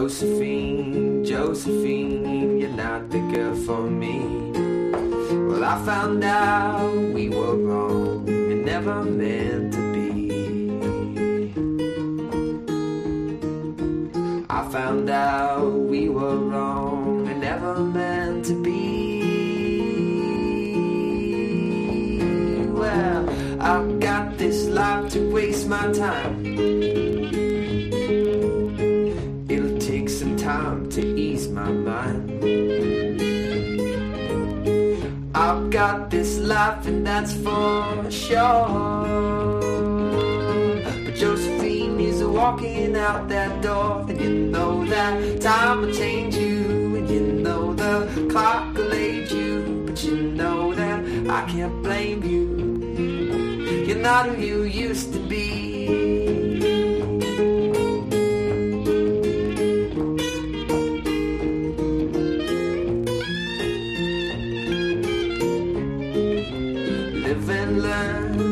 Josephine, Josephine, you're not the girl for me. Well, I found out we were wrong and never meant to be. I found out we were wrong and never meant to be. Well, I've got this life to waste my time. It'll take some time to ease my mind. I've got this life and that's for sure. But Josephine is walking out that door, and you know that time will change you, and you know the clock will age you, but you know that I can't blame you. You're not who you used to be.